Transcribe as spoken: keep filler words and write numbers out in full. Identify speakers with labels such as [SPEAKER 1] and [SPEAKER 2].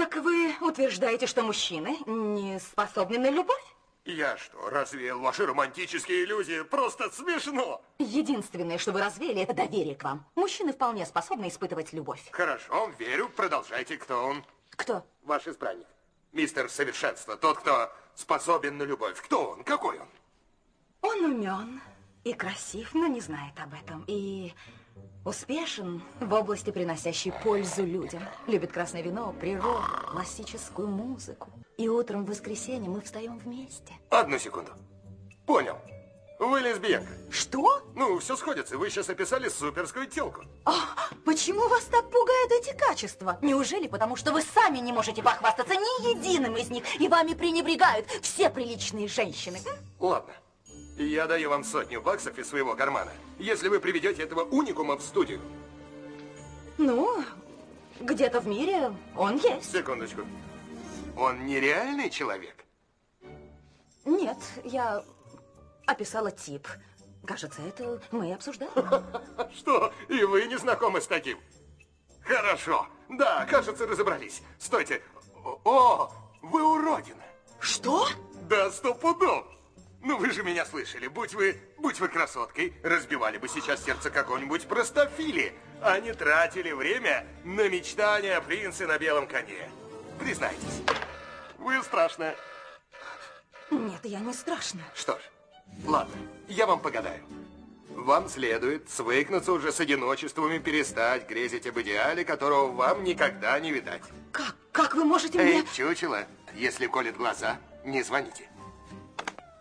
[SPEAKER 1] Так вы утверждаете, что мужчины не способны на любовь?
[SPEAKER 2] Я что, развеял ваши романтические иллюзии? Просто смешно.
[SPEAKER 1] Единственное, что вы развеяли, это доверие к вам. Мужчины вполне способны испытывать любовь.
[SPEAKER 2] Хорошо, верю. Продолжайте. Кто он?
[SPEAKER 1] Кто?
[SPEAKER 2] Ваш избранник. Мистер Совершенство. Тот, кто способен на любовь. Кто он? Какой он?
[SPEAKER 1] Он умен и красив, но не знает об этом. И успешен в области, приносящей пользу людям. Любит красное вино, природу, классическую музыку. И утром в воскресенье мы встаем вместе.
[SPEAKER 2] Одну секунду. Понял. Вы лесбиянка.
[SPEAKER 1] Что?
[SPEAKER 2] Ну, все сходится. Вы сейчас описали суперскую телку.
[SPEAKER 1] А, почему вас так пугают эти качества? Неужели потому, что вы сами не можете похвастаться ни единым из них, и вами пренебрегают все приличные женщины?
[SPEAKER 2] Ладно. Я даю вам сотню баксов из своего кармана, если вы приведете этого уникума в студию.
[SPEAKER 1] Ну, где-то в мире он есть.
[SPEAKER 2] Секундочку. Он нереальный человек?
[SPEAKER 1] Нет, я описала тип. Кажется, это мы и обсуждали.
[SPEAKER 2] Что, и вы не знакомы с таким? Хорошо. Да, кажется, разобрались. Стойте. О, вы уродина.
[SPEAKER 1] Что?
[SPEAKER 2] Да, сто пудов. Ну, вы же меня слышали. Будь вы, будь вы красоткой, разбивали бы сейчас сердце какого-нибудь простофили, а не тратили время на мечтания о принце на белом коне. Признайтесь, вы страшная.
[SPEAKER 1] Нет, я не страшная.
[SPEAKER 2] Что ж, ладно, я вам погадаю. Вам следует свыкнуться уже с одиночеством и перестать грезить об идеале, которого вам никогда не видать.
[SPEAKER 1] Как? Как вы можете
[SPEAKER 2] Эй,
[SPEAKER 1] мне...
[SPEAKER 2] чучело, если колет глаза, не звоните.